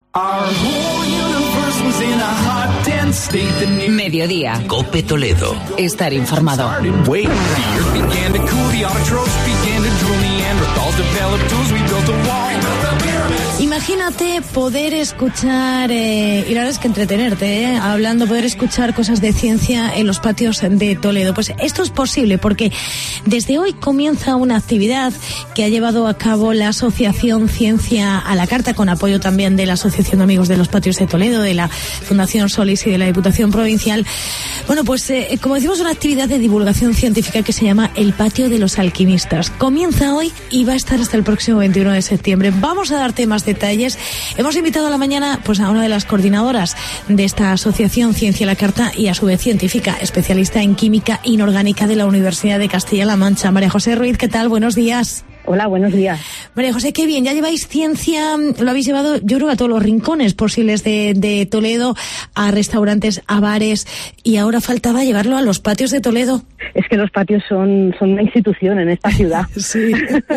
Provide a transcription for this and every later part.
Mediodía. COPE Toledo. Estar informado. Imagínate poder escuchar, y la verdad es que entretenerte, poder escuchar cosas de ciencia en los patios de Toledo. Pues esto es posible porque desde hoy comienza una actividad que ha llevado a cabo la Asociación Ciencia a la Carta, con apoyo también de la Asociación de Amigos de los Patios de Toledo, de la Fundación Solís y de la Diputación Provincial. Bueno, pues como decimos, una actividad de divulgación científica que se llama El Patio de los Alquimistas. Comienza hoy y va a estar hasta el próximo 21 de septiembre. Vamos a darte más detalles. Hemos invitado a la mañana pues a una de las coordinadoras de esta Asociación Ciencia a la Carta y a su vez científica, especialista en química inorgánica de la Universidad de Castilla-La Mancha. María José Ruiz, ¿qué tal? Buenos días. Hola, buenos días. María José, qué bien, ya lleváis ciencia, lo habéis llevado yo creo a todos los rincones posibles de Toledo, a restaurantes, a bares, y ahora faltaba llevarlo a los patios de Toledo. Es que los patios son una institución en esta ciudad. Sí.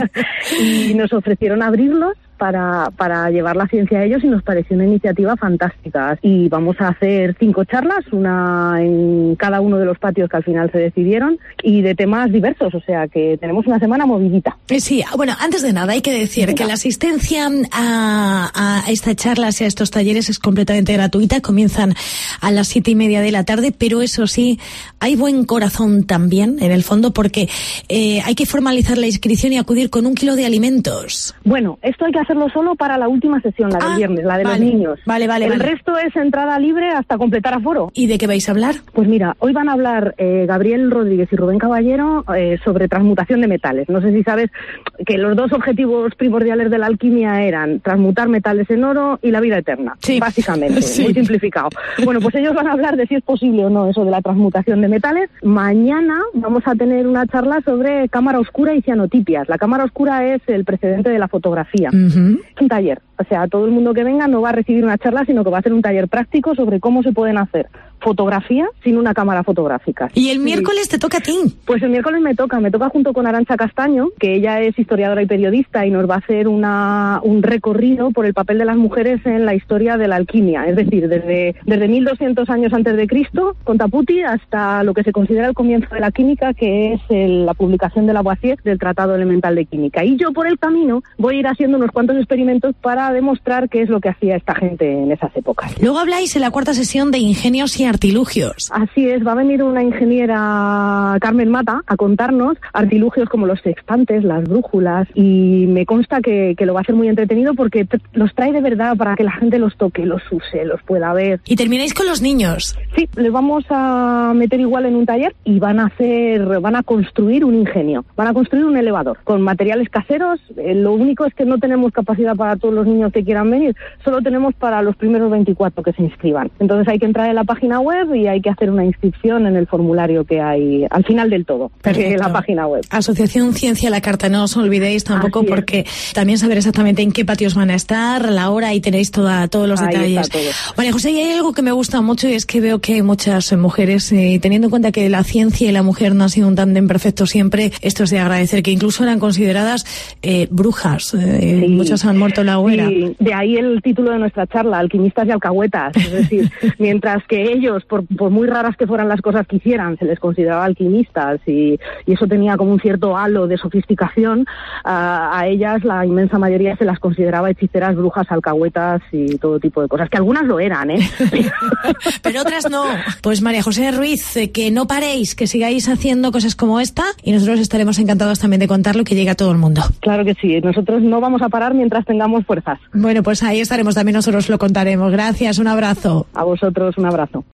Y nos ofrecieron abrirlos para llevar la ciencia a ellos y nos pareció una iniciativa fantástica. Y vamos a hacer 5 charlas, una en cada uno de los patios que al final se decidieron, y de temas diversos, o sea que tenemos una semana movidita. Sí, bueno, antes de nada hay que decir que la asistencia a estas charlas y a estos talleres es completamente gratuita, comienzan a las 7:30 de la tarde, pero eso sí, hay buen corazón también, en el fondo, porque hay que formalizar la inscripción y acudir con 1 kilo de alimentos. Bueno, esto hay que hacerlo solo para la última sesión, la del viernes, la de los niños. Vale. El resto es entrada libre hasta completar aforo. ¿Y de qué vais a hablar? Pues mira, hoy van a hablar Gabriel Rodríguez y Rubén Caballero sobre transmutación de metales. No sé si sabes que los 2 objetivos primordiales de la alquimia eran transmutar metales en oro y la vida eterna, sí. Básicamente, sí. Muy simplificado. Bueno, pues ellos van a hablar de si es posible o no eso de la transmutación de metales. Mañana vamos a tener una charla sobre cámara oscura y cianotipias. La cámara oscura es el precedente de la fotografía. Es un taller, o sea, todo el mundo que venga no va a recibir una charla, sino que va a hacer un taller práctico sobre cómo se pueden hacer fotografía sin una cámara fotográfica. ¿Y el miércoles te toca a ti? Pues el miércoles me toca junto con Arantxa Castaño, que ella es historiadora y periodista, y nos va a hacer un recorrido por el papel de las mujeres en la historia de la alquimia, es decir, desde 1200 años antes de Cristo, con Taputi, hasta lo que se considera el comienzo de la química, que es la publicación de Lavoisier del Tratado Elemental de Química. Y yo por el camino voy a ir haciendo unos cuantos experimentos para demostrar qué es lo que hacía esta gente en esas épocas. Luego habláis en la 4ª sesión de ingenios y artilugios. Así es, va a venir una ingeniera, Carmen Mata, a contarnos artilugios como los sextantes, las brújulas, y me consta que lo va a hacer muy entretenido porque los trae de verdad para que la gente los toque, los use, los pueda ver. ¿Y termináis con los niños? Sí, les vamos a meter igual en un taller y van a construir un ingenio, van a construir un elevador con materiales caseros. Lo único es que no tenemos capacidad para todos los niños que quieran venir, solo tenemos para los primeros 24 que se inscriban. Entonces hay que entrar en la página web y hay que hacer una inscripción en el formulario que hay al final del todo, en la página web. Asociación Ciencia a la Carta, no os olvidéis tampoco, porque también saber exactamente en qué patios van a estar, la hora, y tenéis todos los detalles. María José, y hay algo que me gusta mucho, y es que veo que hay muchas mujeres, teniendo en cuenta que la ciencia y la mujer no han sido un tándem perfecto siempre, esto es de agradecer, que incluso eran consideradas brujas, sí. Muchas han muerto en la hoguera. Sí. De ahí el título de nuestra charla, alquimistas y alcahuetas, es decir, mientras que ellos, por muy raras que fueran las cosas que hicieran, se les consideraba alquimistas y eso tenía como un cierto halo de sofisticación, a ellas la inmensa mayoría se las consideraba hechiceras, brujas, alcahuetas y todo tipo de cosas, que algunas lo eran, pero otras no. Pues María José Ruiz, que no paréis, que sigáis haciendo cosas como esta, y nosotros estaremos encantados también de contarlo, que llegue a todo el mundo. Claro que sí, nosotros no vamos a parar mientras tengamos fuerzas. Bueno, pues ahí estaremos, también nosotros lo contaremos. Gracias, un abrazo. A vosotros, un abrazo.